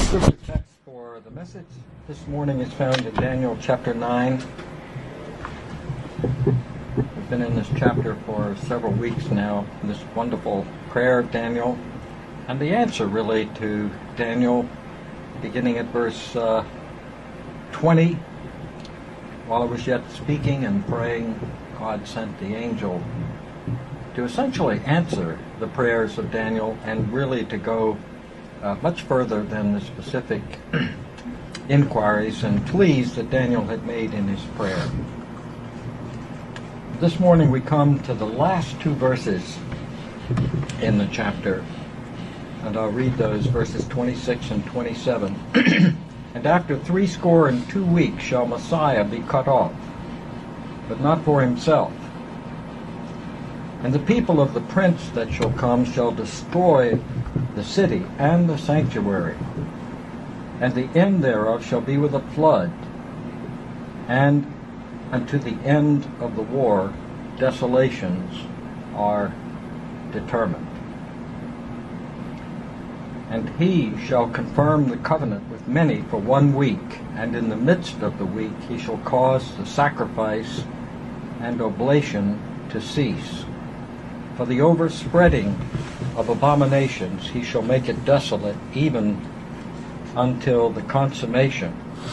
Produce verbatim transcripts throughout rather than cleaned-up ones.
Scripture text for the message this morning is found in Daniel chapter nine. We've been in this chapter for several weeks now, this wonderful prayer of Daniel, and the answer really to Daniel, beginning at verse uh, twenty. While I was yet speaking and praying, God sent the angel to essentially answer the prayers of Daniel and really to go uh, much further than the specific inquiries and pleas that Daniel had made in his prayer. This morning we come to the last two verses in the chapter, and I'll read those, verses twenty-six and twenty-seven. And after threescore and two weeks shall Messiah be cut off, but not for himself. And the people of the prince that shall come shall destroy the city and the sanctuary, and the end thereof shall be with a flood, and unto the end of the war desolations are determined. And he shall confirm the covenant with many for one week, and in the midst of the week he shall cause the sacrifice and oblation to cease. For the overspreading of abominations he shall make it desolate, even until the consummation.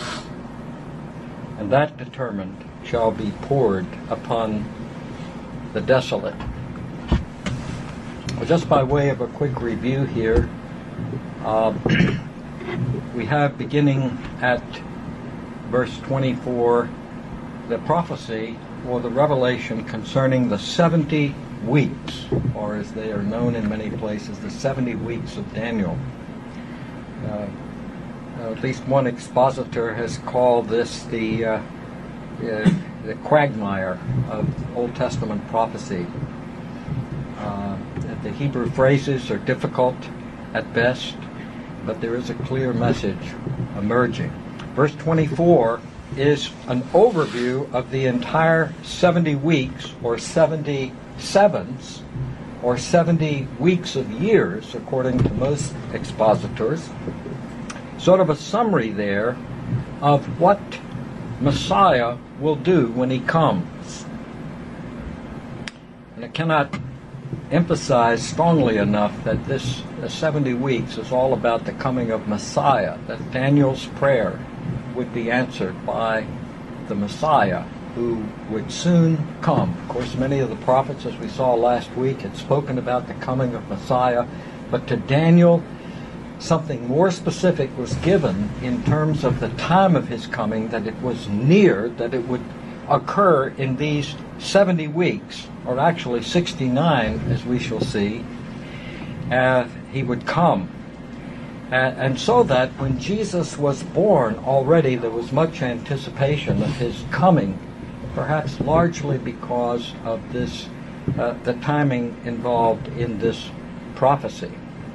And that determined shall be poured upon the desolate. Well, just by way of a quick review here, uh, we have beginning at verse twenty-four the prophecy or the revelation concerning the seventy weeks, or as they are known in many places, the seventy weeks of Daniel. Uh, at least one expositor has called this the uh, uh, the quagmire of Old Testament prophecy. Uh, the Hebrew phrases are difficult at best, but there is a clear message emerging. Verse twenty-four is an overview of the entire seventy weeks, or seventy sevens, or seventy weeks of years, according to most expositors. Sort of a summary there of what Messiah will do when he comes. And I cannot emphasize strongly enough that this uh, seventy weeks is all about the coming of Messiah, that Daniel's prayer would be answered by the Messiah who would soon come. Of course, many of the prophets, as we saw last week, had spoken about the coming of Messiah, but to Daniel, something more specific was given in terms of the time of his coming, that it was near, that it would occur in these seventy weeks, or actually sixty-nine, as we shall see, uh, he would come. Uh, and so that when Jesus was born already, there was much anticipation of his coming, perhaps largely because of this, uh, the timing involved in this prophecy.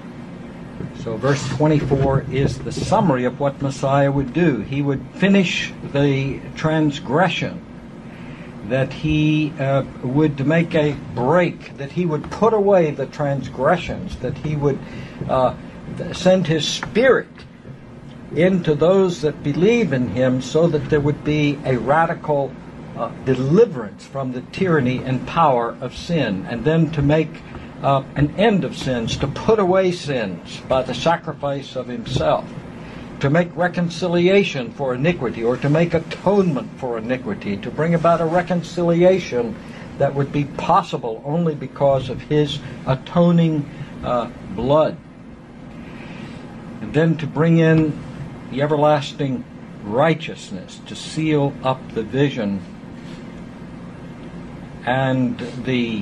So verse twenty-four is the summary of what Messiah would do. He would finish the transgression, that he uh, would make a break, that he would put away the transgressions, that he would uh, send his Spirit into those that believe in him, so that there would be a radical uh, deliverance from the tyranny and power of sin, and then to make uh, an end of sins, to put away sins by the sacrifice of himself, to make reconciliation for iniquity, or to make atonement for iniquity, to bring about a reconciliation that would be possible only because of his atoning uh, blood. And then to bring in the everlasting righteousness, to seal up the vision and the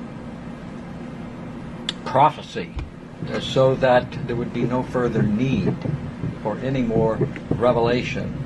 prophecy, so that there would be no further need for any more revelation,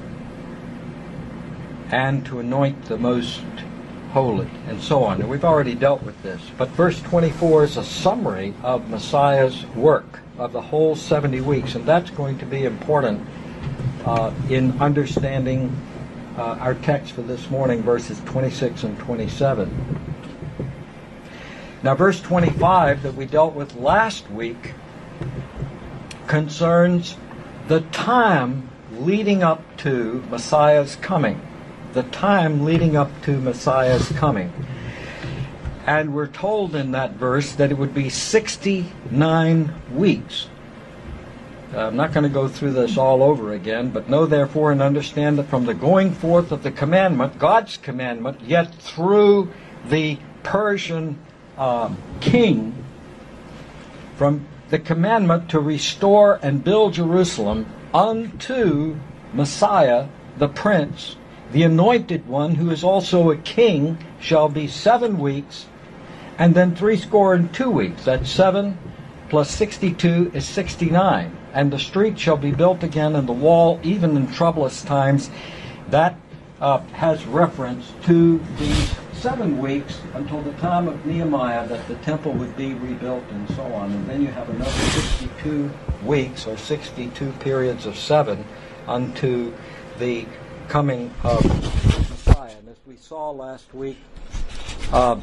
and to anoint the most holy, and so on. And we've already dealt with this. But verse twenty-four is a summary of Messiah's work of the whole seventy weeks, and that's going to be important uh, in understanding uh, our text for this morning, verses twenty-six and twenty-seven. Now, verse twenty-five that we dealt with last week concerns the time leading up to Messiah's coming. The time leading up to Messiah's coming. And we're told in that verse that it would be sixty-nine weeks. Uh, I'm not going to go through this all over again, but know therefore and understand that from the going forth of the commandment, God's commandment, yet through the Persian uh, king, from the commandment to restore and build Jerusalem unto Messiah, the Prince, the Anointed One, who is also a king, shall be seven weeks, and then threescore and two weeks. That's seven plus sixty-two is sixty-nine. And the street shall be built again, and the wall, even in troublous times. That uh, has reference to these seven weeks until the time of Nehemiah, that the temple would be rebuilt and so on. And then you have another sixty-two weeks, or sixty-two periods of seven, unto the coming of Messiah. And as we saw last week, uh,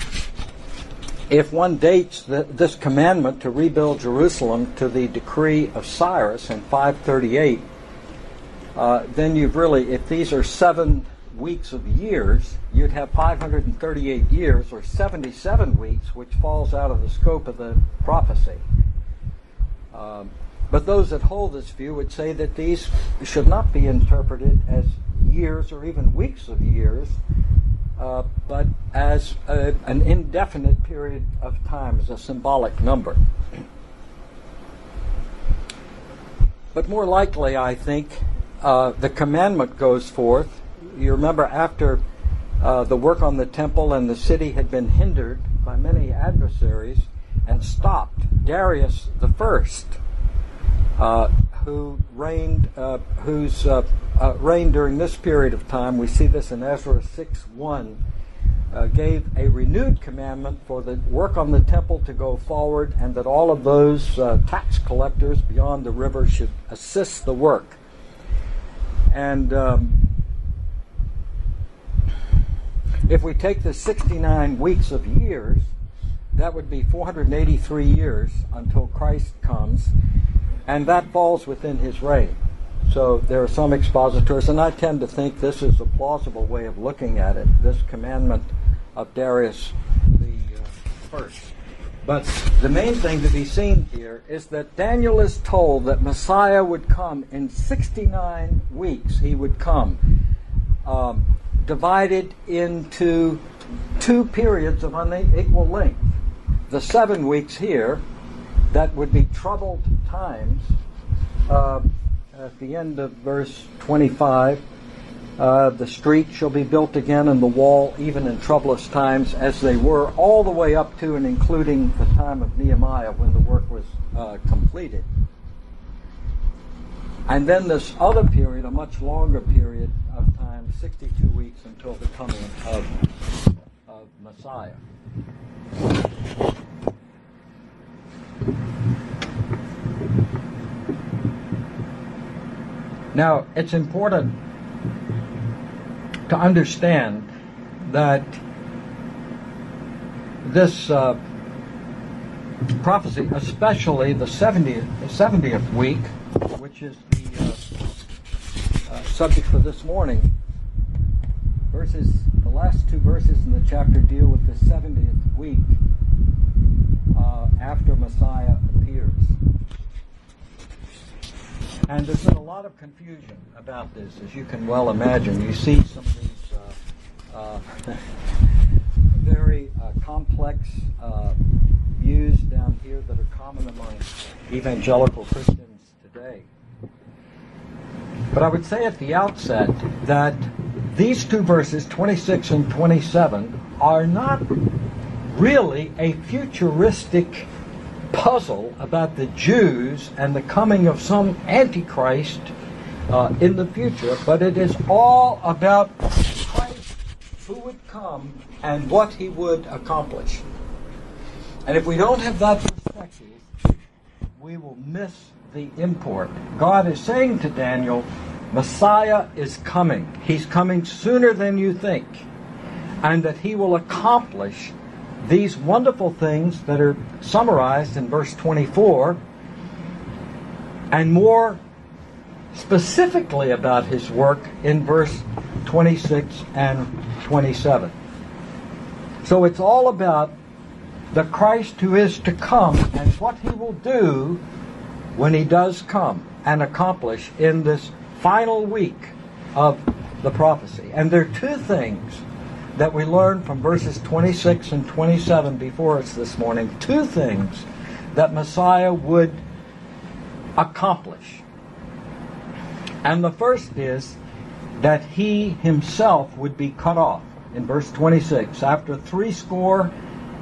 if one dates the, this commandment to rebuild Jerusalem to the decree of Cyrus in five thirty-eight, uh, then you've really, if these are seven weeks of years, you'd have five hundred thirty-eight years, or seventy-seven weeks, which falls out of the scope of the prophecy. Um, but those that hold this view would say that these should not be interpreted as years or even weeks of years, Uh, but as a, an indefinite period of time, as a symbolic number. But more likely, I think, uh, the commandment goes forth. You remember, after uh, the work on the temple and the city had been hindered by many adversaries and stopped, Darius the First, uh, who reigned, uh, whose uh, uh, reigned during this period of time, we see this in Ezra six one, uh, gave a renewed commandment for the work on the temple to go forward, and that all of those uh, tax collectors beyond the river should assist the work. And um, if we take the sixty-nine weeks of years, that would be four hundred eighty-three years until Christ comes. And that falls within his reign. So there are some expositors, and I tend to think this is a plausible way of looking at it, this commandment of Darius the uh, First. But the main thing to be seen here is that Daniel is told that Messiah would come in sixty-nine weeks. He would come, um, divided into two periods of unequal length. The seven weeks here, that would be troubled times. Uh, at the end of verse twenty-five, uh, the street shall be built again, and the wall even in troublous times, as they were all the way up to and including the time of Nehemiah, when the work was uh, completed. And then this other period, a much longer period of time, sixty-two weeks until the coming of, of Messiah. Now, it's important to understand that this uh, prophecy, especially the seventieth, seventieth week, which is the uh, uh, subject for this morning, verses, the last two verses in the chapter deal with the seventieth week uh, after Messiah appears. And there's been a lot of confusion about this, as you can well imagine. You see some of these uh, uh, very uh, complex uh, views down here that are common among evangelical Christians today. But I would say at the outset that these two verses, twenty-six and twenty-seven, are not really a futuristic puzzle about the Jews and the coming of some Antichrist uh, in the future, but it is all about Christ, who would come and what he would accomplish. And if we don't have that perspective, we will miss the import. God is saying to Daniel, Messiah is coming. He's coming sooner than you think, and that he will accomplish these wonderful things that are summarized in verse twenty-four, and more specifically about his work in verse twenty-six and twenty-seven. So it's all about the Christ who is to come and what he will do when he does come and accomplish in this final week of the prophecy. And there are two things that we learn from verses twenty-six and twenty-seven before us this morning. Two things that Messiah would accomplish. And the first is that he himself would be cut off. In verse twenty-six, after three score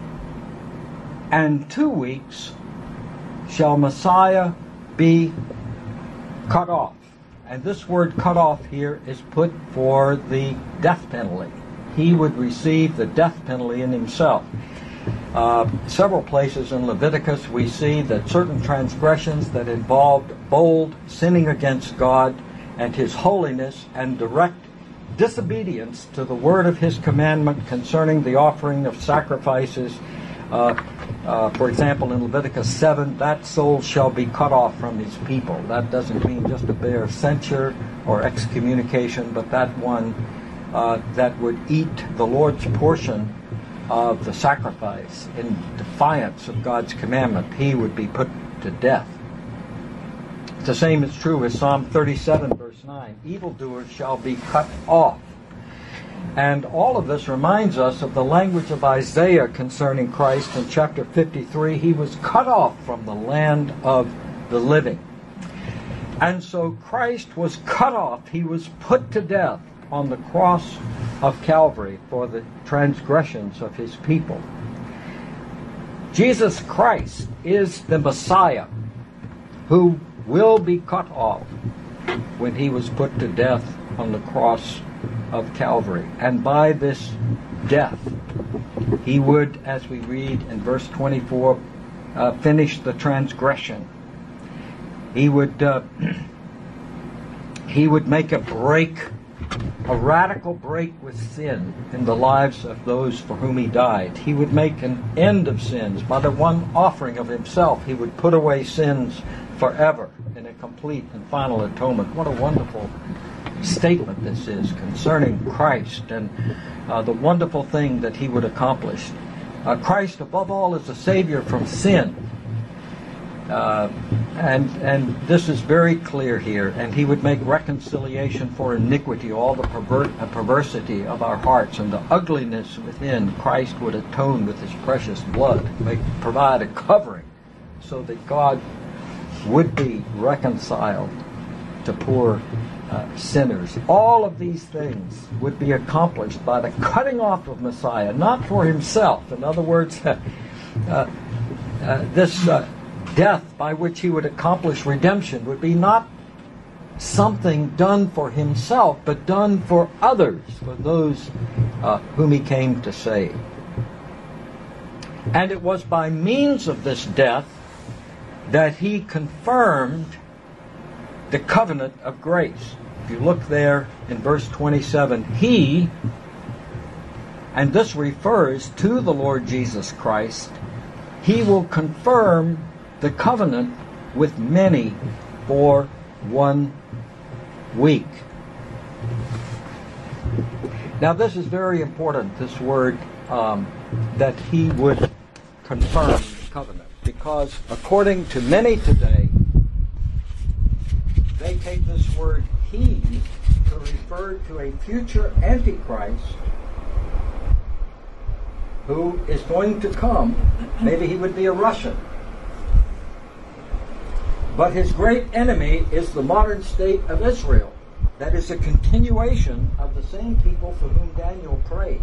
and two weeks shall Messiah be cut off. And this word cut off here is put for the death penalty. He would receive the death penalty in himself. Uh, several places in Leviticus we see that certain transgressions that involved bold sinning against God and his holiness and direct disobedience to the word of his commandment concerning the offering of sacrifices. Uh, uh, for example, in Leviticus seven, that soul shall be cut off from his people. That doesn't mean just a bare censure or excommunication, but that one uh, that would eat the Lord's portion of the sacrifice in defiance of God's commandment, he would be put to death. The same is true with Psalm thirty-seven, verse nine. Evildoers shall be cut off. And all of this reminds us of the language of Isaiah concerning Christ in chapter fifty-three. He was cut off from the land of the living. And so Christ was cut off. He was put to death on the cross of Calvary for the transgressions of his people. Jesus Christ is the Messiah who will be cut off when he was put to death on the cross of Calvary. And by this death, he would, as we read in verse twenty-four, uh, finish the transgression. He would, uh, he would make a break, a radical break with sin in the lives of those for whom he died. He would make an end of sins. By the one offering of himself, he would put away sins forever in a complete and final atonement. What a wonderful statement this is concerning Christ and uh, the wonderful thing that he would accomplish. Uh, Christ, above all, is a Savior from sin. Uh, and and this is very clear here. And he would make reconciliation for iniquity, all the pervert, uh, perversity of our hearts and the ugliness within. Christ would atone with his precious blood, make, provide a covering so that God would be reconciled to poor uh, sinners. All of these things would be accomplished by the cutting off of Messiah, not for himself. In other words, uh, uh, this uh, death by which he would accomplish redemption would be not something done for himself, but done for others, for those uh, whom he came to save. And it was by means of this death that he confirmed the covenant of grace. If you look there in verse twenty-seven, he, and this refers to the Lord Jesus Christ, he will confirm the covenant with many for one week. Now this is very important, this word, um, that he would confirm the covenant. Because according to many today, they take this word he to refer to a future Antichrist who is going to come. Maybe he would be a Russian. But his great enemy is the modern state of Israel. That is a continuation of the same people for whom Daniel prayed.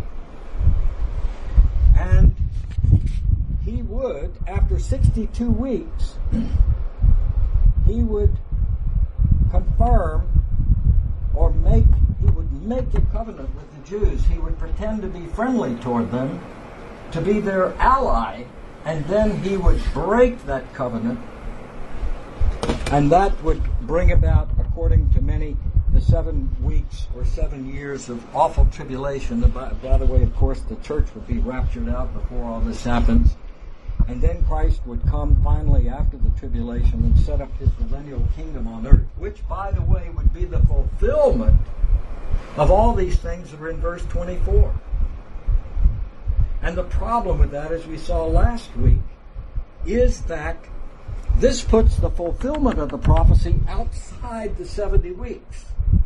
And he would, after sixty-two weeks, he would confirm or make, he would make a covenant with the Jews. He would pretend to be friendly toward them, to be their ally, and then he would break that covenant, and that would bring about, according to many, the seven weeks or seven years of awful tribulation. By, by the way, of course, the church would be raptured out before all this happens. And then Christ would come finally after the tribulation and set up his millennial kingdom on earth, which, by the way, would be the fulfillment of all these things that are in verse twenty-four. And the problem with that, as we saw last week, is that this puts the fulfillment of the prophecy outside the seventy weeks.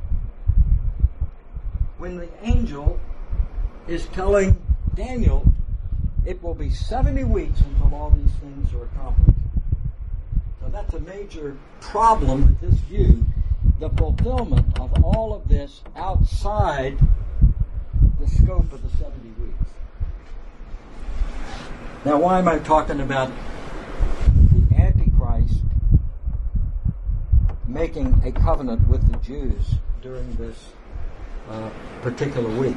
When the angel is telling Daniel, it will be seventy weeks until all these things are accomplished. So that's a major problem with this view, the fulfillment of all of this outside the scope of the seventy weeks. Now, why am I talking about the Antichrist making a covenant with the Jews during this uh, particular week?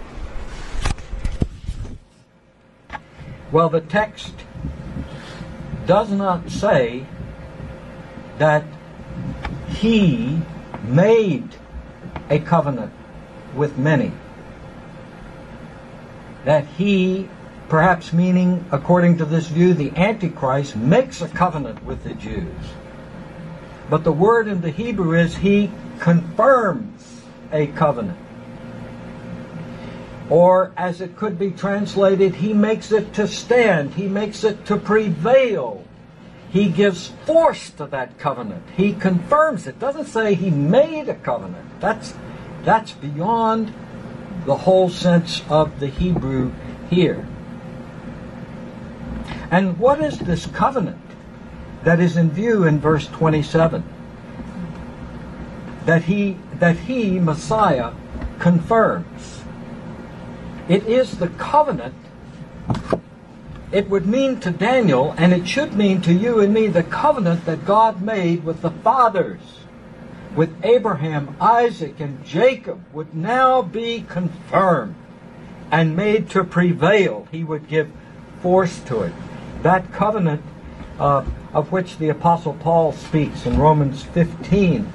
Well, the text does not say that he made a covenant with many. That he, perhaps meaning, according to this view, the Antichrist, makes a covenant with the Jews. But the word in the Hebrew is he confirms a covenant. Or, as it could be translated, he makes it to stand. He makes it to prevail. He gives force to that covenant. He confirms it. It doesn't say he made a covenant. That's, that's beyond the whole sense of the Hebrew here. And what is this covenant that is in view in verse twenty-seven? That he, that he, Messiah, confirms. It is the covenant. It would mean to Daniel, and it should mean to you and me, the covenant that God made with the fathers, with Abraham, Isaac, and Jacob, would now be confirmed and made to prevail. He would give force to it. That covenant uh, of which the Apostle Paul speaks in Romans fifteen.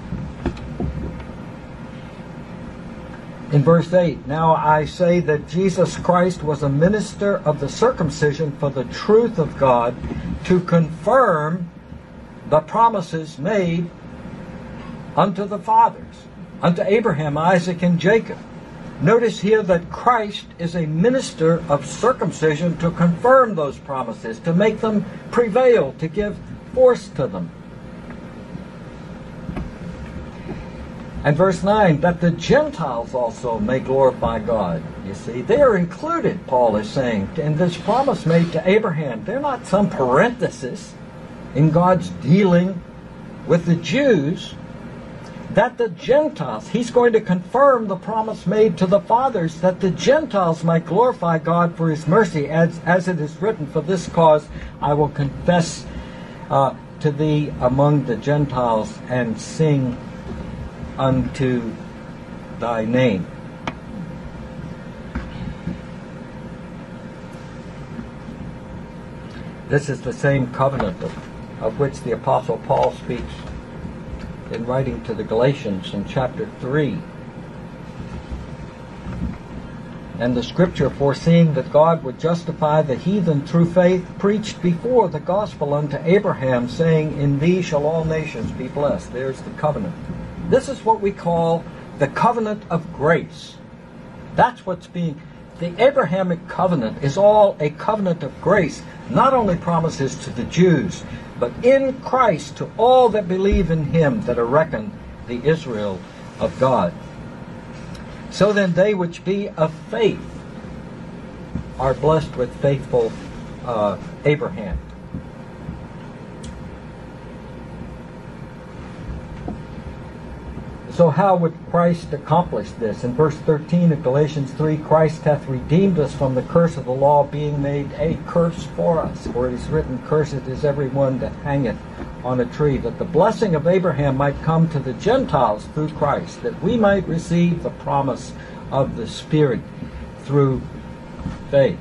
In verse eight, now I say that Jesus Christ was a minister of the circumcision for the truth of God, to confirm the promises made unto the fathers, unto Abraham, Isaac, and Jacob. Notice here that Christ is a minister of circumcision to confirm those promises, to make them prevail, to give force to them. And verse nine, that the Gentiles also may glorify God. You see, they are included, Paul is saying, in this promise made to Abraham. They're not some parenthesis in God's dealing with the Jews. That the Gentiles, he's going to confirm the promise made to the fathers, that the Gentiles might glorify God for his mercy, as, as it is written, for this cause I will confess uh, to thee among the Gentiles and sing unto thy name. This is the same covenant of, of which the Apostle Paul speaks in writing to the Galatians in chapter three. And the scripture, foreseeing that God would justify the heathen through faith, preached before the gospel unto Abraham, saying, in thee shall all nations be blessed. There's the covenant. This is what we call the covenant of grace. That's what's being... The Abrahamic covenant is all a covenant of grace, not only promises to the Jews, but in Christ to all that believe in him, that are reckoned the Israel of God. So then they which be of faith are blessed with faithful uh, Abraham. So how would Christ accomplish this? In verse thirteen of Galatians three, Christ hath redeemed us from the curse of the law, being made a curse for us. For it is written, cursed is every one that hangeth on a tree, that the blessing of Abraham might come to the Gentiles through Christ, that we might receive the promise of the Spirit through faith.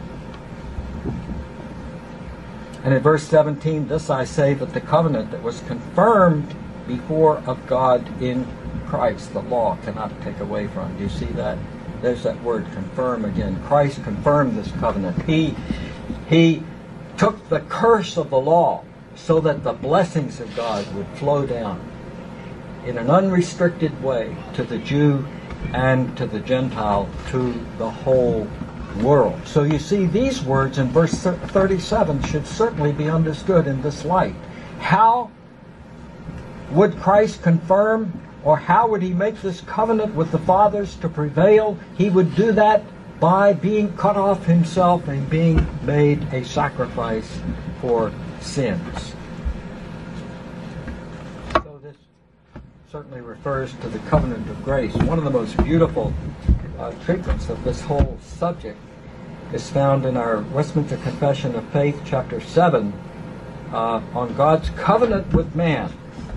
And in verse seventeen, this I say, that the covenant that was confirmed before of God in Christ, the law cannot take away from. Do you see that? There's that word confirm again. Christ confirmed this covenant. He, he took the curse of the law so that the blessings of God would flow down in an unrestricted way to the Jew and to the Gentile, to the whole world. So you see, these words in verse thirty-seven should certainly be understood in this light. How would Christ confirm, or how would he make this covenant with the fathers to prevail? He would do that by being cut off himself and being made a sacrifice for sins. So this certainly refers to the covenant of grace. One of the most beautiful uh, treatments of this whole subject is found in our Westminster Confession of Faith, chapter seven, uh, on God's covenant with man.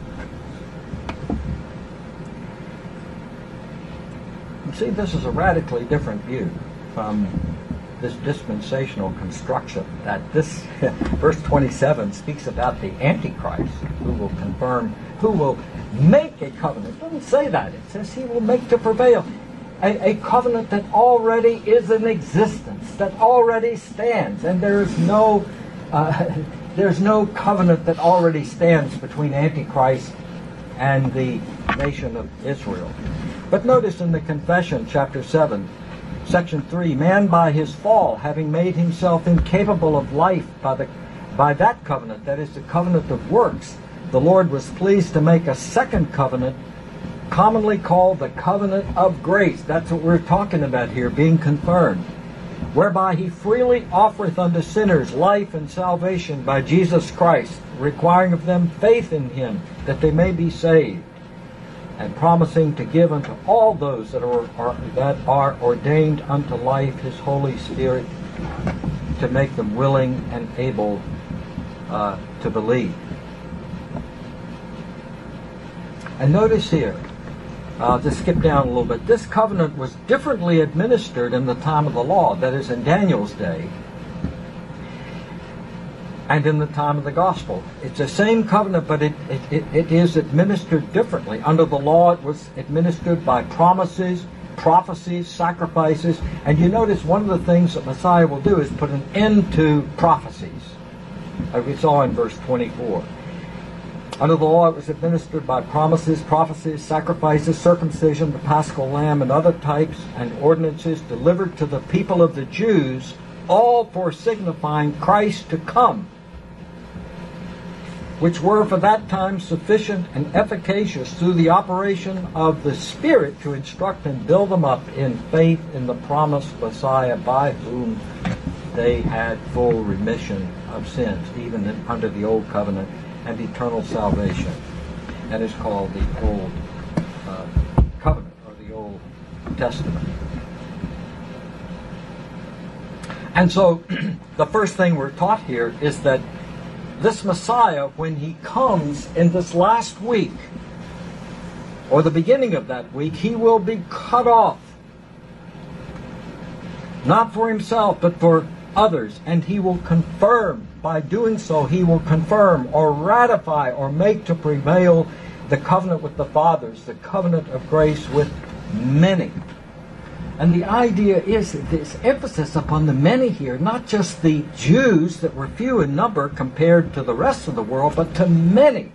You see, this is a radically different view from this dispensational construction that this verse twenty-seven speaks about the Antichrist who will confirm, who will make a covenant. It doesn't say that. It says he will make to prevail a, a covenant that already is in existence, that already stands, and there's no uh, there's no covenant that already stands between Antichrist and the nation of Israel. But notice in the Confession, chapter seven, section three, man by his fall, having made himself incapable of life by the by that covenant, that is the covenant of works, the Lord was pleased to make a second covenant, commonly called the covenant of grace. That's what we're talking about here, being confirmed, whereby he freely offereth unto sinners life and salvation by Jesus Christ, requiring of them faith in him, that they may be saved, and promising to give unto all those that are, are that are ordained unto life his Holy Spirit, to make them willing and able uh, to believe. And notice here, I'll just skip down a little bit, this covenant was differently administered in the time of the law, that is in Daniel's day, and in the time of the gospel. It's the same covenant, but it, it, it, it is administered differently. Under the law, it was administered by promises, prophecies, sacrifices. And you notice one of the things that Messiah will do is put an end to prophecies, like we saw in verse twenty-four. Under the law, it was administered by promises, prophecies, sacrifices, circumcision, the paschal lamb, and other types and ordinances delivered to the people of the Jews, all for signifying Christ to come, which were for that time sufficient and efficacious through the operation of the Spirit to instruct and build them up in faith in the promised Messiah, by whom they had full remission of sins, even in, under the old covenant, and eternal salvation. That is called the Old uh, Covenant, or the Old Testament. And so, the first thing we're taught here is that this Messiah, when he comes in this last week, or the beginning of that week, he will be cut off. Not for himself, but for others. And he will confirm, by doing so, he will confirm or ratify or make to prevail the covenant with the fathers, the covenant of grace with many. And the idea is this emphasis upon the many here, not just the Jews that were few in number compared to the rest of the world, but to many.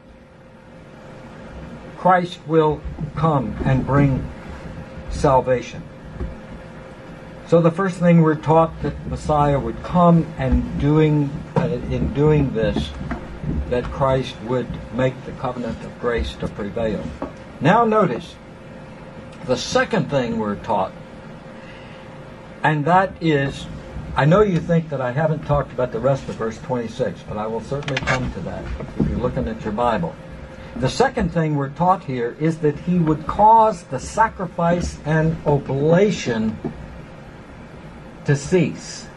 Christ will come and bring salvation. So the first thing we're taught, that Messiah would come, and doing uh, in doing this, that Christ would make the covenant of grace to prevail. Now notice, the second thing we're taught, and that is, I know you think that I haven't talked about the rest of verse twenty-six, but I will certainly come to that if you're looking at your Bible. The second thing we're taught here is that he would cause the sacrifice and oblation to cease.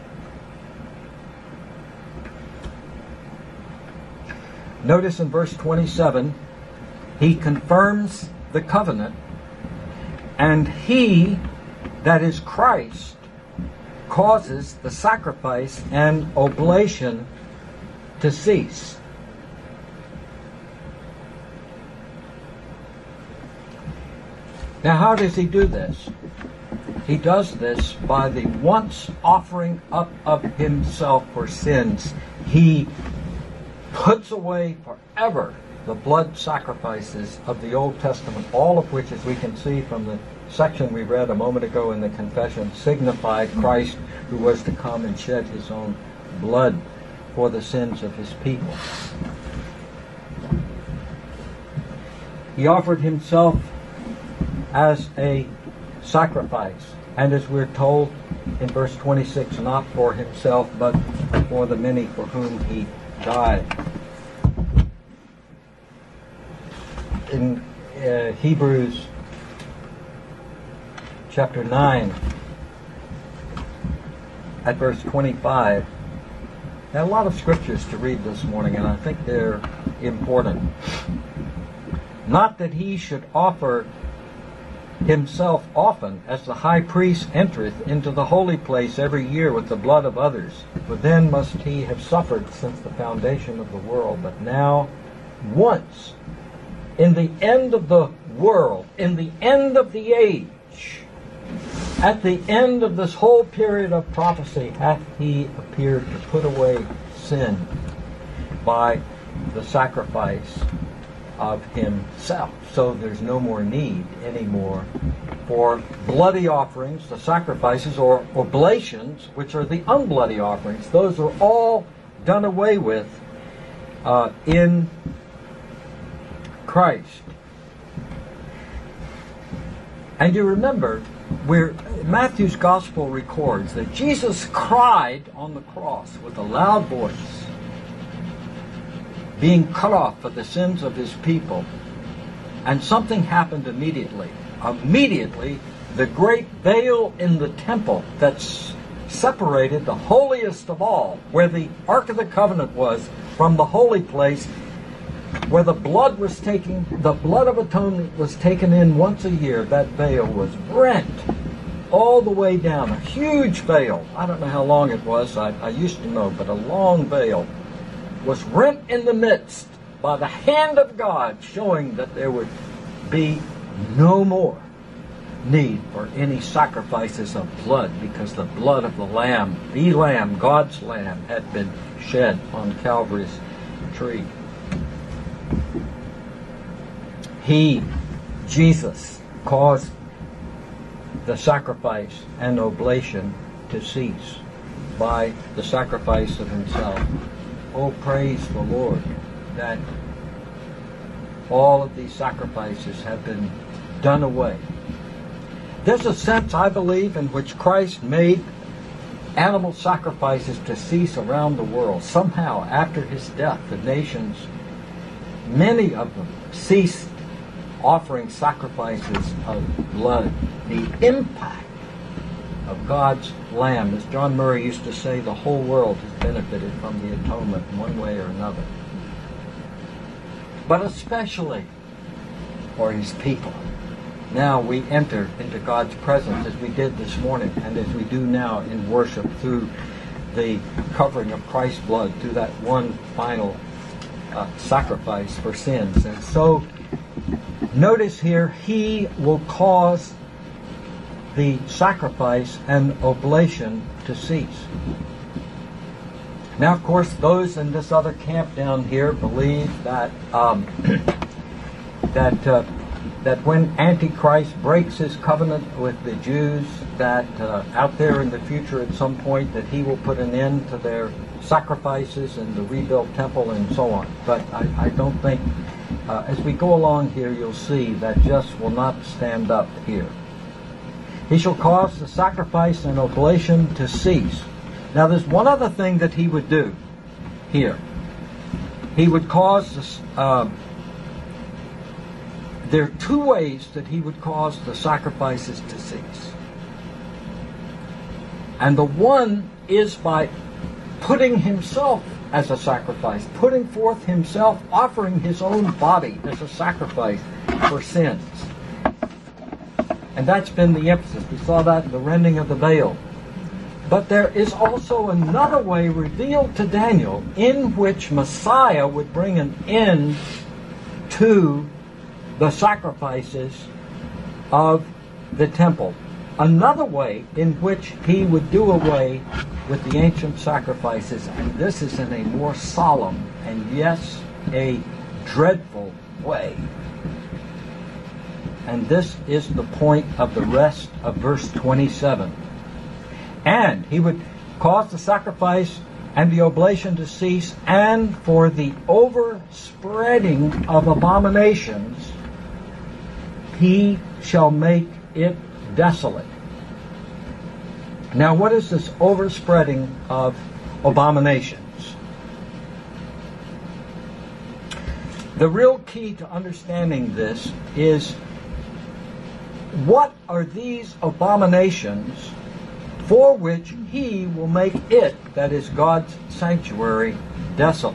Notice in verse twenty-seven, he confirms the covenant, and he, that is Christ, causes the sacrifice and oblation to cease. Now, how does he do this? He does this by the once offering up of himself for sins. he puts away forever the blood sacrifices of the Old Testament, all of which, as we can see from the section we read a moment ago in the confession, signified Christ who was to come and shed his own blood for the sins of his people. He offered himself as a sacrifice, and as we're told in verse twenty-six, not for himself, but for the many for whom he died. In uh, Hebrews chapter nine, at verse twenty-five, there are a lot of scriptures to read this morning, and I think they're important. Not that he should offer himself often, as the high priest entereth into the holy place every year with the blood of others, for then must he have suffered since the foundation of the world. But now, once, in the end of the world, in the end of the age, at the end of this whole period of prophecy, hath he appeared to put away sin by the sacrifice of himself. So there's no more need anymore for bloody offerings, the sacrifices, or oblations, which are the unbloody offerings. Those are all done away with uh, in Christ. And you remember, where Matthew's gospel records that Jesus cried on the cross with a loud voice, being cut off for the sins of his people, and something happened immediately. Immediately, the great veil in the temple that's separated the holiest of all, where the Ark of the Covenant was, from the holy place, where the blood was taken, the blood of atonement was taken in once a year, that veil was rent all the way down. A huge veil. I don't know how long it was. I, I used to know, but a long veil was rent in the midst by the hand of God, showing that there would be no more need for any sacrifices of blood, because the blood of the Lamb, the Lamb, God's Lamb, had been shed on Calvary's tree. He, Jesus, caused the sacrifice and oblation to cease by the sacrifice of himself. Oh, praise the Lord that all of these sacrifices have been done away. There's a sense, I believe, in which Christ made animal sacrifices to cease around the world. Somehow, after his death, the nations, many of them, ceased offering sacrifices of blood. The impact of God's Lamb, as John Murray used to say, the whole world has benefited from the atonement in one way or another. But especially for his people. Now we enter into God's presence as we did this morning, and as we do now in worship, through the covering of Christ's blood, through that one final uh, sacrifice for sins. And so notice here, he will cause the sacrifice and oblation to cease. Now, of course, those in this other camp down here believe that um, that uh, that when Antichrist breaks his covenant with the Jews, that uh, out there in the future at some point, that he will put an end to their sacrifices and the rebuilt temple and so on. But I, I don't think, uh, as we go along here, you'll see that just will not stand up here. He shall cause the sacrifice and oblation to cease. Now there's one other thing that he would do here. He would cause this, uh, there are two ways that he would cause the sacrifices to cease. And the one is by putting himself as a sacrifice, putting forth himself, offering his own body as a sacrifice for sins. And that's been the emphasis. We saw that in the rending of the veil. But there is also another way revealed to Daniel in which Messiah would bring an end to the sacrifices of the temple. another way in which he would do away with the ancient sacrifices, and this is in a more solemn and, yes, a dreadful way. And this is the point of the rest of verse twenty-seven. And he would cause the sacrifice and the oblation to cease, and for the overspreading of abominations he shall make it desolate. Now, what is this overspreading of abominations? The real key to understanding this is, what are these abominations for which he will make it, that is God's sanctuary, desolate?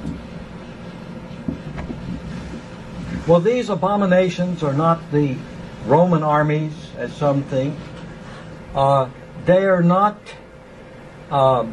Well, these abominations are not the Roman armies, as some think. Uh, they are not um,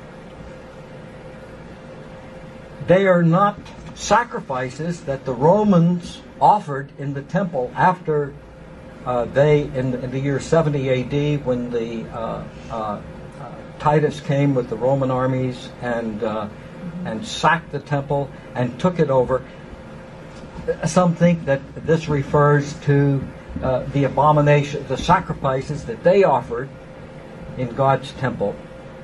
they are not sacrifices that the Romans offered in the temple after uh, they, in, in the year seventy A D, when the uh, uh, uh, Titus came with the Roman armies and uh, and sacked the temple and took it over. Some think that this refers to uh, the abomination, the sacrifices that they offered in God's temple.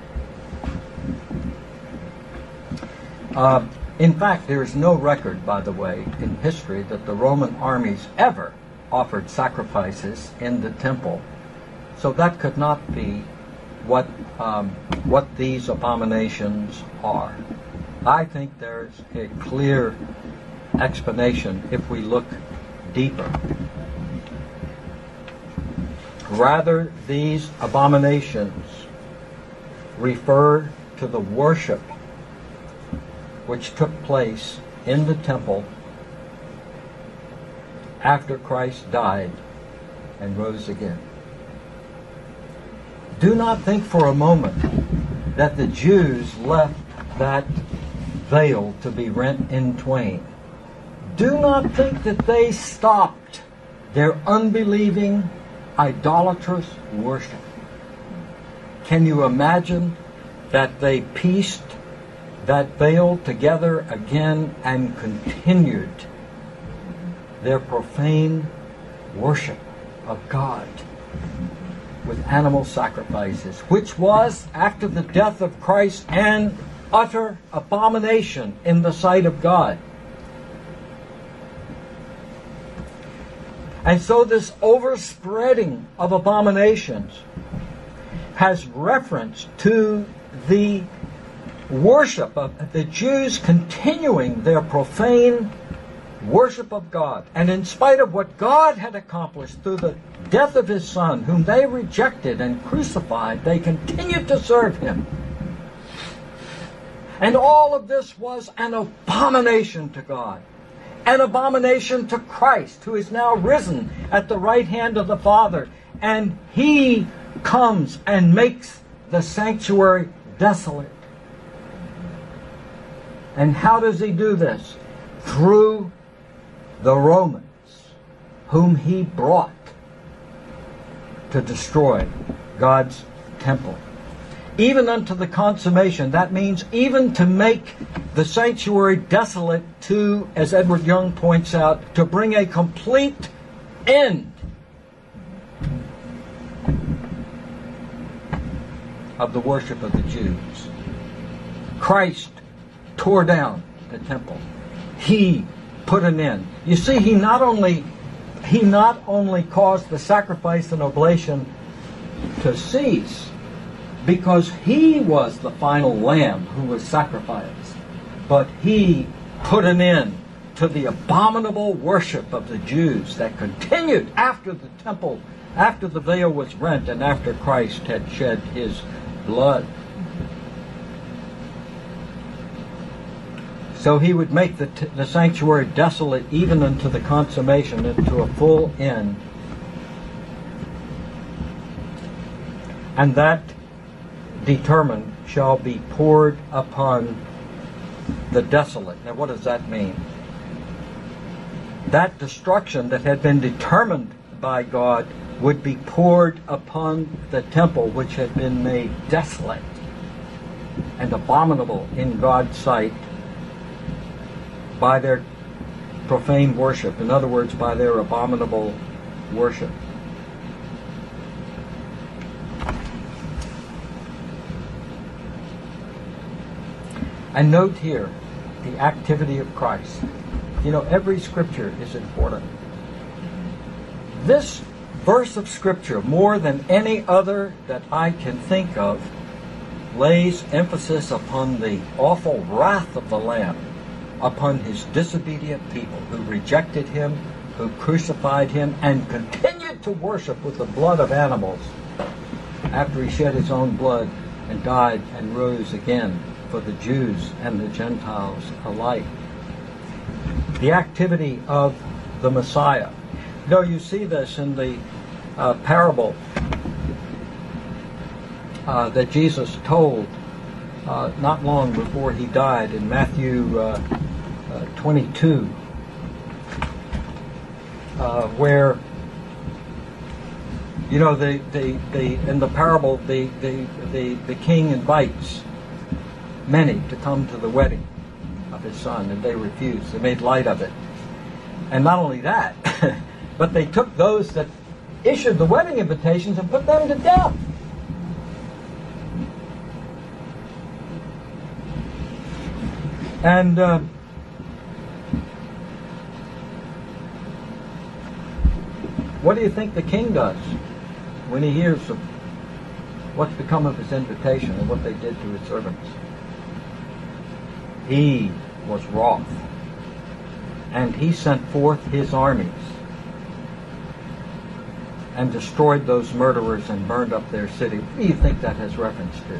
Uh, in fact, there is no record, by the way, in history that the Roman armies ever offered sacrifices in the temple. So that could not be what um, what these abominations are. I think there's a clear explanation if we look deeper. Rather, these abominations refer to the worship which took place in the temple after Christ died and rose again. Do not think for a moment that the Jews left that veil to be rent in twain. Do not think that they stopped their unbelieving, idolatrous worship. Can you imagine that they pieced that veil together again and continued their profane worship of God with animal sacrifices, which was, after the death of Christ, an utter abomination in the sight of God? And so this overspreading of abominations has reference to the worship of the Jews continuing their profane worship of God. And in spite of what God had accomplished through the death of His Son, whom they rejected and crucified, they continued to serve Him. And all of this was an abomination to God. An abomination to Christ, who is now risen at the right hand of the Father. And He comes and makes the sanctuary desolate. And how does He do this? Through the Romans, whom He brought to destroy God's temple. Even unto the consummation. That means even to make the sanctuary desolate, to, as Edward Young points out, to bring a complete end of the worship of the Jews. Christ tore down the temple. He put an end. You see, he not only he not only caused the sacrifice and oblation to cease, because He was the final lamb who was sacrificed, but He put an end to the abominable worship of the Jews that continued after the temple, after the veil was rent, and after Christ had shed His blood. So He would make the, t- the sanctuary desolate even unto the consummation, and to a full end. And that determined shall be poured upon the desolate. Now, what does that mean? That destruction that had been determined by God would be poured upon the temple, which had been made desolate and abominable in God's sight by their profane worship. In other words, by their abominable worship. And note here the activity of Christ. You know, every scripture is important. This verse of scripture, more than any other that I can think of, lays emphasis upon the awful wrath of the Lamb upon his disobedient people who rejected him, who crucified him, and continued to worship with the blood of animals after he shed his own blood and died and rose again for the Jews and the Gentiles alike. The activity of the Messiah. You know, you see this in the uh, parable uh, that Jesus told uh, not long before he died in Matthew uh, uh, twenty-two, uh, where, you know, the, the, the, in the parable, the, the, the, the king invites many to come to the wedding of his son, and they refused. They made light of it. And not only that, but they took those that issued the wedding invitations and put them to death. And uh, what do you think the king does when he hears of what's become of his invitation and what they did to his servants? He was wroth, and he sent forth his armies and destroyed those murderers and burned up their city. What do you think that has reference to?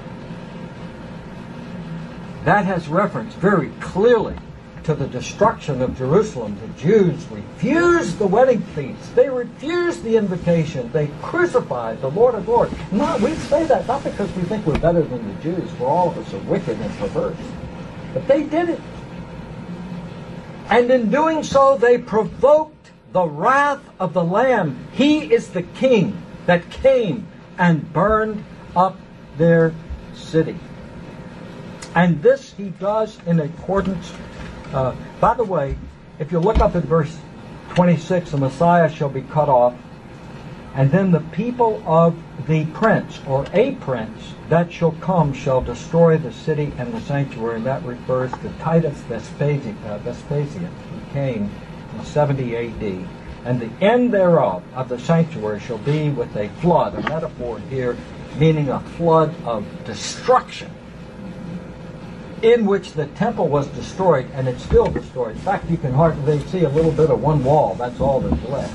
That has reference very clearly to the destruction of Jerusalem. The Jews refused the wedding feast. They refused the invitation. They crucified the Lord of Lords. Not, we say that not because we think we're better than the Jews, for all of us are wicked and perverse. But they did it. And in doing so, they provoked the wrath of the Lamb. He is the king that came and burned up their city. And this he does in accordance. Uh, by the way, if you look up at verse twenty-six, the Messiah shall be cut off, and then the people of the prince, or a prince, that shall come shall destroy the city and the sanctuary. And that refers to Titus Vespasian, uh, Vespasian who came in seventy A D. And the end thereof of the sanctuary shall be with a flood, a metaphor here meaning a flood of destruction, in which the temple was destroyed, and it's still destroyed. In fact, you can hardly see a little bit of one wall. That's all that's left.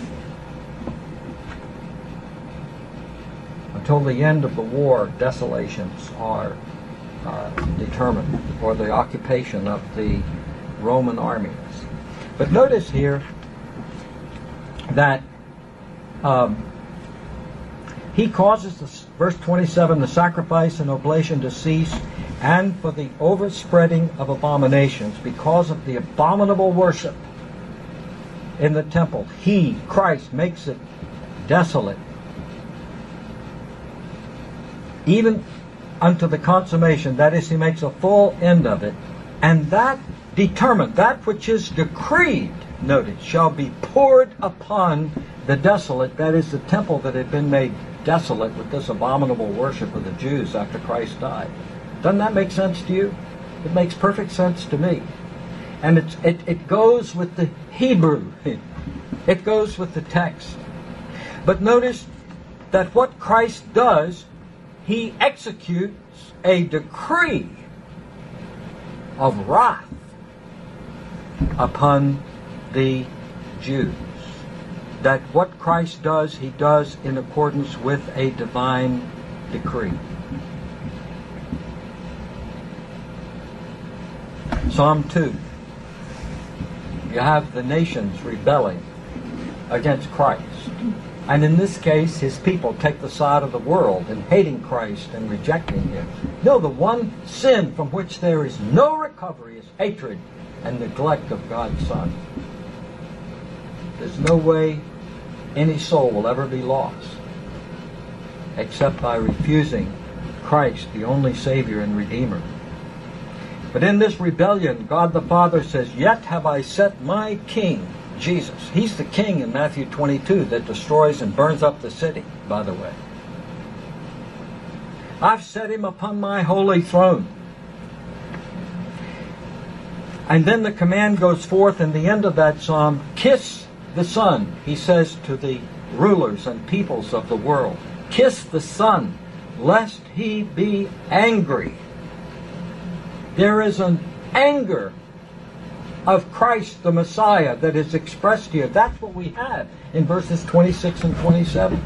Until the end of the war, desolations are uh, determined, or the occupation of the Roman armies. But notice here that um, he causes, the, verse twenty-seven, the sacrifice and oblation to cease, and for the overspreading of abominations, because of the abominable worship in the temple. He, Christ, makes it desolate, even unto the consummation. That is, he makes a full end of it. And that determined, that which is decreed, noted, shall be poured upon the desolate. That is, the temple that had been made desolate with this abominable worship of the Jews after Christ died. Doesn't that make sense to you? It makes perfect sense to me. And it's, it, it goes with the Hebrew. It goes with the text. But notice that what Christ does, he executes a decree of wrath upon the Jews. That what Christ does, he does in accordance with a divine decree. Psalm two. You have the nations rebelling against Christ. And in this case, his people take the side of the world in hating Christ and rejecting him. No, the one sin from which there is no recovery is hatred and neglect of God's Son. There's no way any soul will ever be lost except by refusing Christ, the only Savior and Redeemer. But in this rebellion, God the Father says, "Yet have I set my King," Jesus. He's the King in Matthew twenty-two that destroys and burns up the city, by the way. "I've set him upon my holy throne." And then the command goes forth in the end of that psalm, "Kiss the Son," he says to the rulers and peoples of the world. "Kiss the Son, lest he be angry." There is an anger of Christ the Messiah that is expressed here. That's what we have in verses twenty-six and twenty-seven.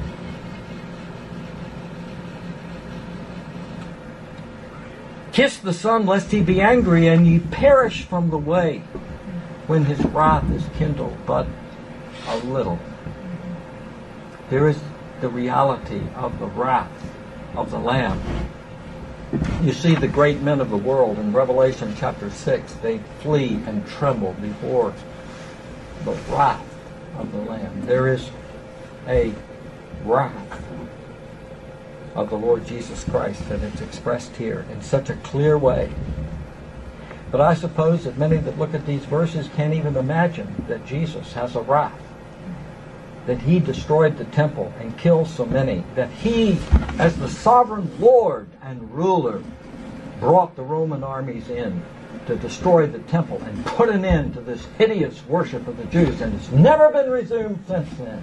"Kiss the Son, lest he be angry, and ye perish from the way, when his wrath is kindled but a little." There is the reality of the wrath of the Lamb. You see the great men of the world in Revelation chapter six, they flee and tremble before the wrath of the Lamb. There is a wrath of the Lord Jesus Christ that is expressed here in such a clear way. But I suppose that many that look at these verses can't even imagine that Jesus has a wrath, that he destroyed the temple and killed so many, that he, as the sovereign Lord and ruler, brought the Roman armies in to destroy the temple and put an end to this hideous worship of the Jews, and it's never been resumed since then.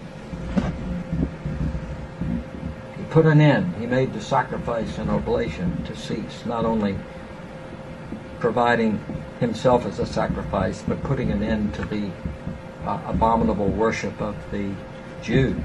He put an end. He made the sacrifice and oblation to cease, not only providing himself as a sacrifice, but putting an end to the uh, abominable worship of the Jews.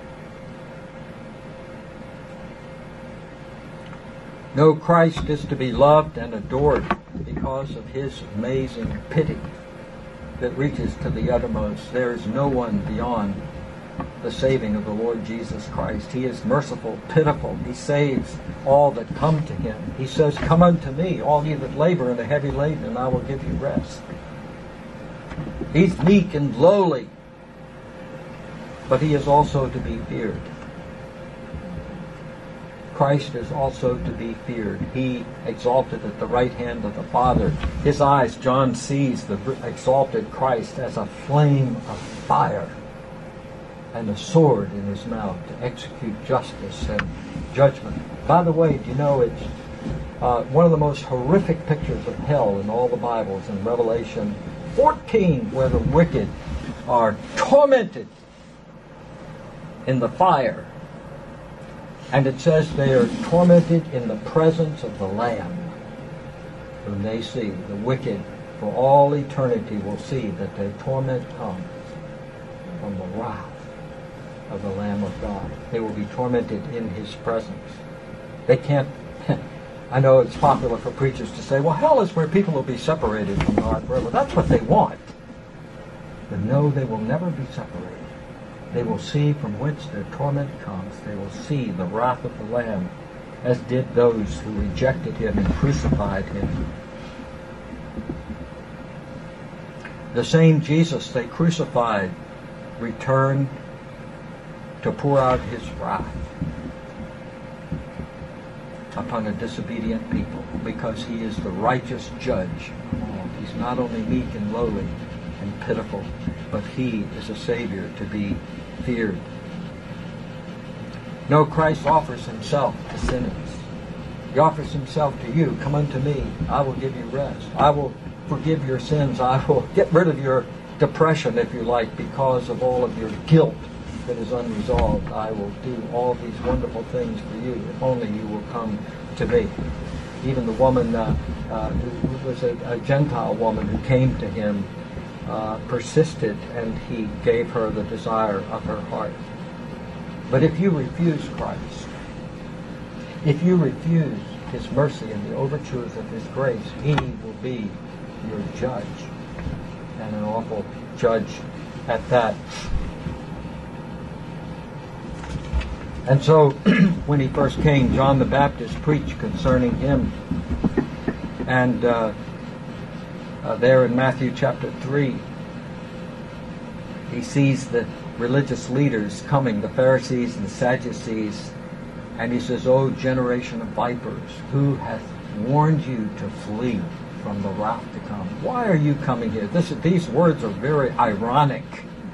No, Christ is to be loved and adored because of his amazing pity that reaches to the uttermost. There is no one beyond the saving of the Lord Jesus Christ. He is merciful, pitiful. He saves all that come to him. He says, "Come unto me, all ye that labor and are heavy laden, and I will give you rest." He's meek and lowly, but he is also to be feared. Christ is also to be feared. He exalted at the right hand of the Father. His eyes, John sees the exalted Christ as a flame of fire and a sword in his mouth to execute justice and judgment. By the way, do you know it's uh, one of the most horrific pictures of hell in all the Bibles in Revelation fourteen, where the wicked are tormented in the fire. And it says they are tormented in the presence of the Lamb, whom they see. The wicked for all eternity will see that their torment comes from the wrath of the Lamb of God. They will be tormented in his presence. They can't... I know it's popular for preachers to say, well, hell is where people will be separated from God forever. That's what they want. But no, they will never be separated. They will see from whence their torment comes. They will see the wrath of the Lamb, as did those who rejected him and crucified him. The same Jesus they crucified returned to pour out his wrath upon a disobedient people, because he is the righteous judge of all. He's not only meek and lowly and pitiful, but he is a Savior to be feared. No, Christ offers himself to sinners. He offers himself to you. Come unto me, I will give you rest. I will forgive your sins. I will get rid of your depression, if you like, because of all of your guilt that is unresolved. I will do all these wonderful things for you if only you will come to me. Even the woman uh, uh, who, who was a, a Gentile woman who came to him uh, persisted, and he gave her the desire of her heart. But if you refuse Christ, if you refuse his mercy and the overtures of his grace, he will be your judge, and an awful judge at that. And so, when he first came, John the Baptist preached concerning him. And uh, uh, there in Matthew chapter three, he sees the religious leaders coming, the Pharisees and the Sadducees, and he says, "O generation of vipers, who hath warned you to flee from the wrath to come?" Why are you coming here? This, these words are very ironic.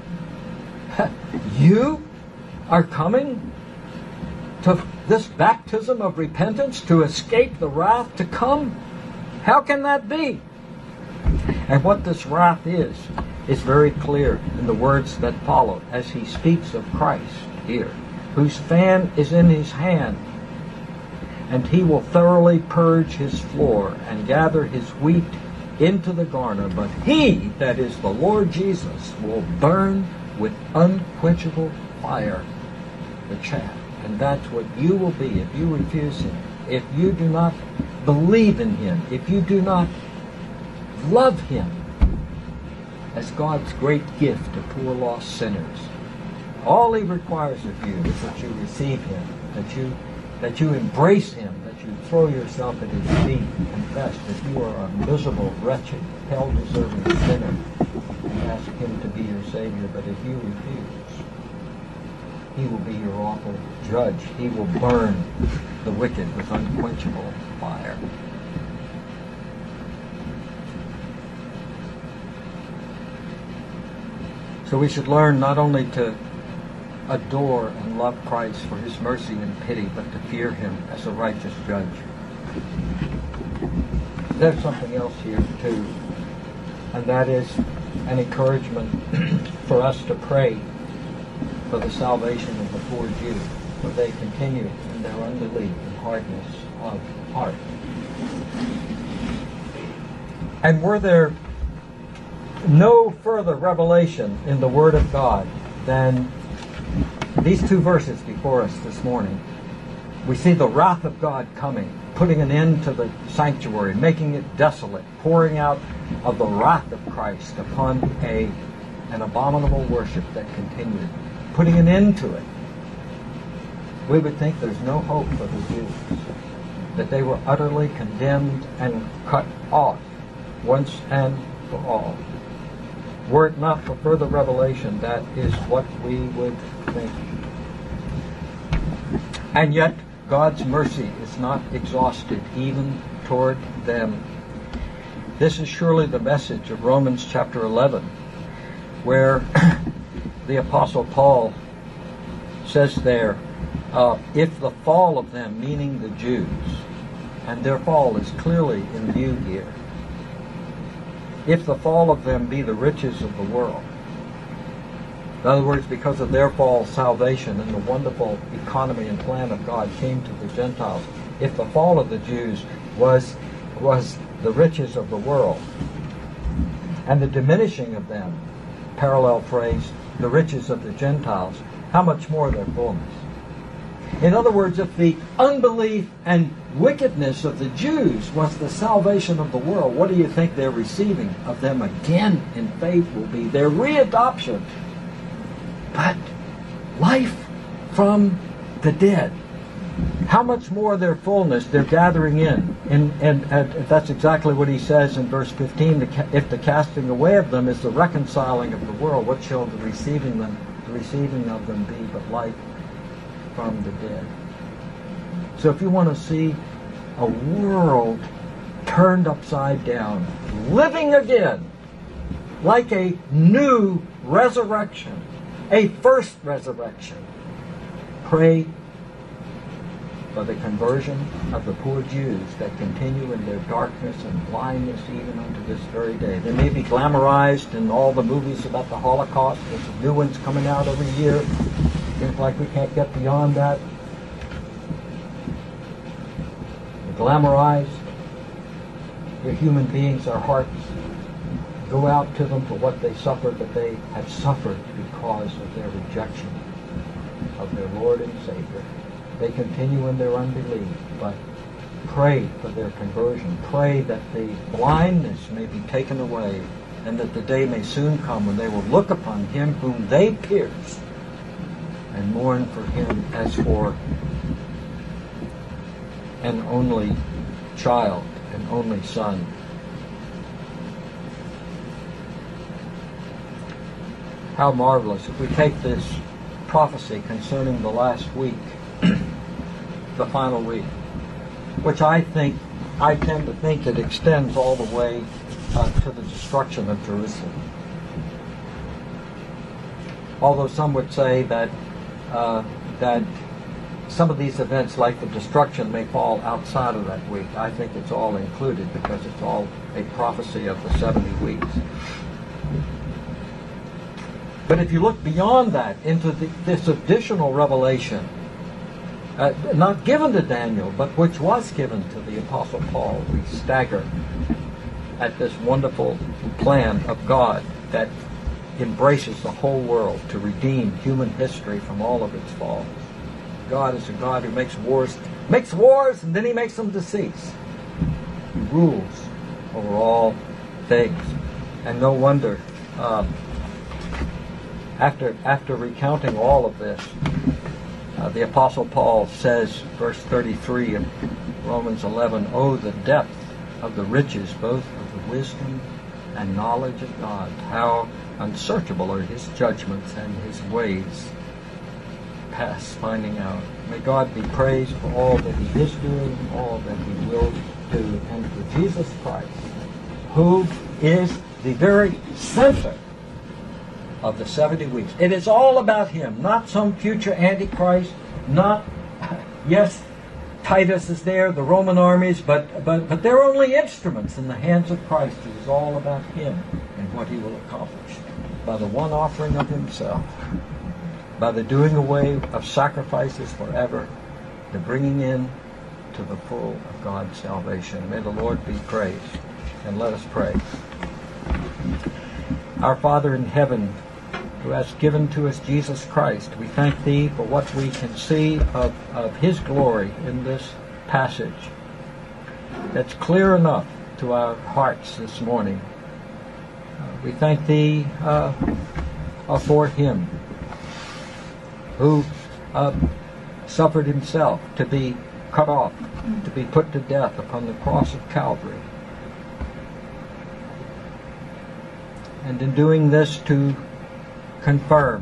You are coming to this baptism of repentance to escape the wrath to come? How can that be? And what this wrath is, is very clear in the words that follow as he speaks of Christ here, whose fan is in his hand, and he will thoroughly purge his floor and gather his wheat into the garner, but he, that is the Lord Jesus, will burn with unquenchable fire the chaff. And that's what you will be if you refuse him, if you do not believe in him, if you do not love him as God's great gift to poor lost sinners. All he requires of you is that you receive him, that you that you embrace him, that you throw yourself at his feet and confess that you are a miserable, wretched, hell-deserving sinner, and ask him to be your Savior. But if you refuse, he will be your awful judge. He will burn the wicked with unquenchable fire. So we should learn not only to adore and love Christ for his mercy and pity, but to fear him as a righteous judge. There's something else here too, and that is an encouragement for us to pray for the salvation of the poor Jews, for they continue in their unbelief and hardness of heart. And were there no further revelation in the Word of God than these two verses before us this morning? We see the wrath of God coming, putting an end to the sanctuary, making it desolate, pouring out of the wrath of Christ upon a, an abominable worship that continued, putting an end to it. We would think there's no hope for the Jews, that they were utterly condemned and cut off once and for all. Were it not for further revelation, that is what we would think. And yet, God's mercy is not exhausted even toward them. This is surely the message of Romans chapter eleven, where the Apostle Paul says there, uh, if the fall of them, meaning the Jews, and their fall is clearly in view here, if the fall of them be the riches of the world, in other words, because of their fall, salvation and the wonderful economy and plan of God came to the Gentiles. If the fall of the Jews was, was the riches of the world, and the diminishing of them, parallel phrase, the riches of the Gentiles, how much more their fullness? In other words, if the unbelief and wickedness of the Jews was the salvation of the world, what do you think they're receiving of them again in faith will be? Their readoption, but life from the dead. How much more their fullness they're gathering in. And, and, and that's exactly what he says in verse fifteen. If the casting away of them is the reconciling of the world, what shall the receiving them, the receiving of them be but life from the dead? So if you want to see a world turned upside down, living again, like a new resurrection, a first resurrection, pray for the conversion of the poor Jews that continue in their darkness and blindness even unto this very day. They may be glamorized in all the movies about the Holocaust. There's new ones coming out every year. Seems like we can't get beyond that. They're glamorized. They're human beings. Our hearts go out to them for what they suffered, but they have suffered because of their rejection of their Lord and Savior. They continue in their unbelief, but pray for their conversion. Pray that the blindness may be taken away, and that the day may soon come when they will look upon him whom they pierced and mourn for him as for an only child, an only son. how marvelous. If we take this prophecy concerning the last week, the final week, which I think, I tend to think it extends all the way uh, to the destruction of Jerusalem. Although some would say that uh, that some of these events, like the destruction, may fall outside of that week. I think it's all included because it's all a prophecy of the seventy weeks. But if you look beyond that into the, this additional revelation, uh, not given to Daniel, but which was given to the Apostle Paul, we stagger at this wonderful plan of God that embraces the whole world to redeem human history from all of its faults. God is a God who makes wars, makes wars, and then he makes them to cease. He rules over all things. And no wonder, um, after, after recounting all of this, uh, the Apostle Paul says, verse thirty-three of Romans eleven, "Oh, the depth of the riches, both of the wisdom and knowledge of God. How unsearchable are his judgments and his ways past finding out." May God be praised for all that he is doing, all that he will do, and for Jesus Christ, who is the very center of the seventy weeks. It is all about him, not some future Antichrist, not, yes, Titus is there, the Roman armies, but, but, but they're only instruments in the hands of Christ. It is all about him and what he will accomplish by the one offering of himself, by the doing away of sacrifices forever, the bringing in to the full of God's salvation. May the Lord be praised. And let us pray. Our Father in heaven, who has given to us Jesus Christ, we thank thee for what we can see of, of his glory in this passage. That's clear enough to our hearts this morning. Uh, we thank thee uh, uh, for him who uh, suffered himself to be cut off, to be put to death upon the cross of Calvary. And in doing this, to confirm,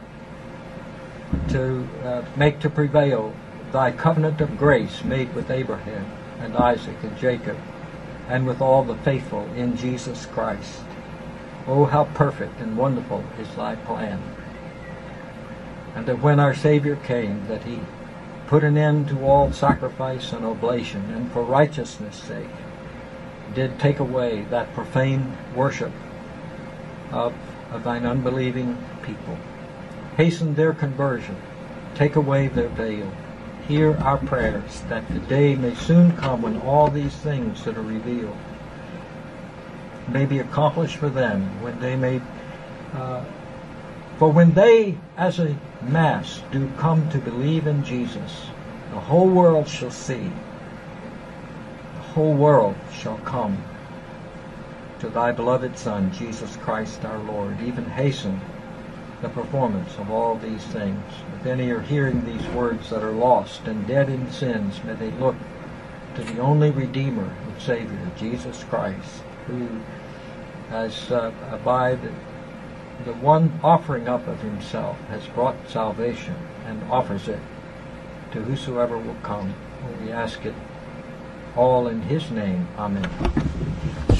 to uh, make to prevail thy covenant of grace made with Abraham and Isaac and Jacob, and with all the faithful in Jesus Christ. Oh, how perfect and wonderful is thy plan. And that when our Savior came, that he put an end to all sacrifice and oblation, and for righteousness' sake did take away that profane worship of, of thine unbelieving people. Hasten their conversion. Take away their veil. Hear our prayers, that the day may soon come when all these things that are revealed may be accomplished for them, when they may uh, for when they as a mass do come to believe in Jesus, the whole world shall see, the whole world shall come to thy beloved Son, Jesus Christ our Lord. Even hasten the performance of all these things. If any are hearing these words that are lost and dead in sins, may they look to the only Redeemer and Savior, Jesus Christ, who has uh, by the, the one offering up of himself has brought salvation and offers it to whosoever will come. We ask it all in his name. Amen.